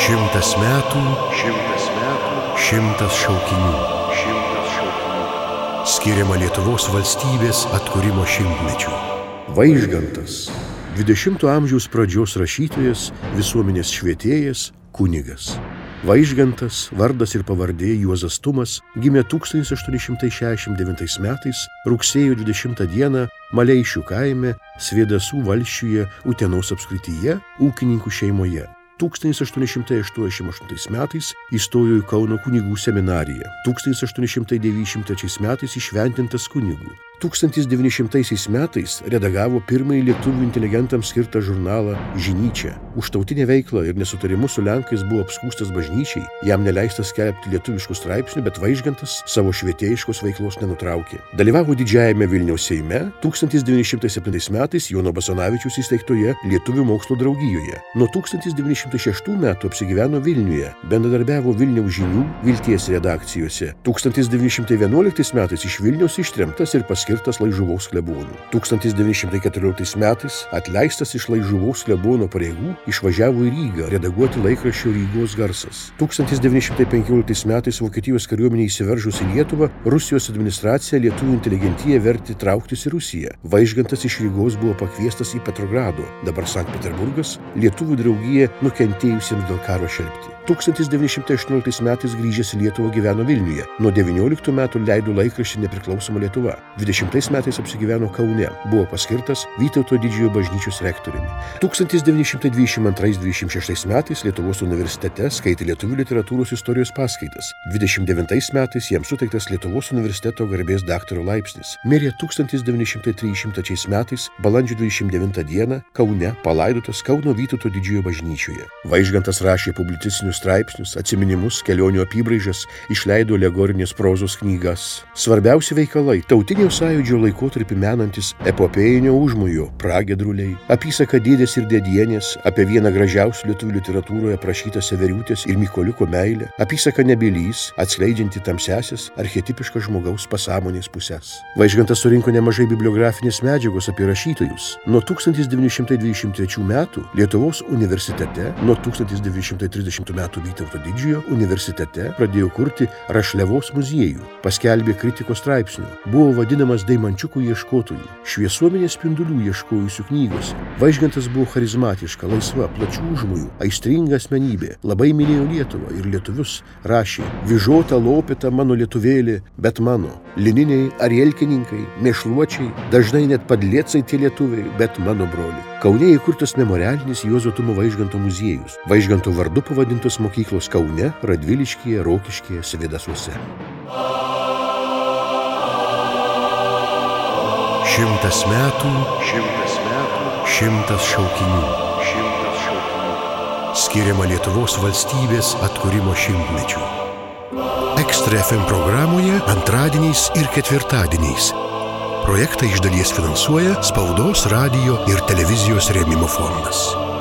100 metų, 100 šaukinių. Skiriama Lietuvos valstybės atkūrimo 100-mečiui. Vaižgantas, 20 amžiaus pradžios rašytojas, visuomenės švietėjas, kunigas. Vaižgantas, vardas ir pavardė Juozas Tumas, gimė 1869 metais, rugsėjo 20 dieną Maleišių kaime, Svėdasų valsčiuje, Utenos apskrityje, ūkininkų šeimoje. 1888 metais įstojo į Kauno kunigų seminariją. 1893 metais įšventintas kunigu. 1900 metais redagavo pirmąjį lietuvių inteligentams skirtą žurnalą Žinyčia. Už tautinę veiklą ir nesutarimus su Lenkais buvo apskųstas bažnyčiai, jam neleista skelbti lietuviškų straipsnių, bet Vaižgantas savo švietėjiškos veiklos nenutraukė. Dalyvavo didžiajame Vilniaus Seime, 1907 metais Jono Basanavičiaus įsteigtoje Lietuvių mokslo draugijoje. Nuo 1906 metų apsigyveno Vilniuje, bendradarbiavo Vilniaus žinių, Vilties redakcijose. 1911 metais iš Vilniaus ištremtas ir paskirtas Laižuvos klebonu. 1914 metais atleistas iš Laižuvos klebono pareigų, išvažiavo į Rygą redaguoti laikraščio Rygos garsas. 1915 metais Vokietijos kariuomenė įsiveržus į Lietuvą, Rusijos administracija lietuvių inteligentiją vertė trauktis į Rusiją. Vaižgantas iš Rygos buvo pakviestas į Petrogrado, dabar Sankt Peterburgas, lietuvių draugiją nukentėjusiems dėl karo šelpti. 1918 metais grįžęs į Lietuvą gyveno Vilniuje. Nuo 19 metų leido laikraštį Nepriklausoma Lietuva. 20 metais apsigyveno Kaune. Buvo paskirtas Vytauto didžiojo bažnyčios rektoriumi. 1922-26 metais Lietuvos universitete skaitė lietuvių literatūros istorijos paskaitas. 29 metais jam suteiktas Lietuvos universiteto garbės daktaro laipsnis. Mirė 1933 metais balandžio 29 dieną Kaune, palaidotas Kauno Vytauto didžiojo bažnyčioje. Vaižgantas rašė publicistinius straipsnius, atsiminimus, kelionių apybraižas, išleido alegorinės prozos knygas. Svarbiausi veikalai – tautinio sąjūdžio laikotarpį menantis epopėjinio užmojo Pragiedruliai, apysaka Dėdės ir Dėdienės, apie vieną gražiausių lietuvių literatūroje aprašytą Severiutės ir Mykoliuko meilę, apysaka Nebylys, atskleidžianti tamsiąsias archetipiškas žmogaus pasąmonės pusės. Vaižgantas surinko nemažai bibliografinės medžiagos apie rašytojus. Nuo 1923 metų Lietuvos universitete, nuo 1930 metų Vytauto didžiojo universitete pradėjo kurti Rašliavos muziejų, paskelbė kritikos straipsnių, buvo vadinamas Deimančiukų ieškotojų, šviesuomenės spindulių ieškojusių knygose. Vaižgantas buvo charizmatiška, laisva, plačių užmojų, aistringa asmenybė, labai mylėjo Lietuvą ir lietuvius, rašė: Vyžota lopita mano lietuvėlė, bet mano, lininiai arielkininkai, mėšluočiai, dažnai net padliecai tie lietuviai, bet mano broliai. Kaune įkurtas memorialinis Juozo Tumo Vaižganto muziejus. Vaižganto vardu pavadintos mokyklos Kaune, Radviliškyje, Rokiškyje, Svėdasuose. 100 metų, 100 šaukinių. Skiriama Lietuvos valstybės atkūrimo 100-mečiui. Ekstra FM programoje antradieniais ir ketvirtadieniais. Projektą iš dalies finansuoja Spaudos, radijo ir televizijos rėmimo fondas.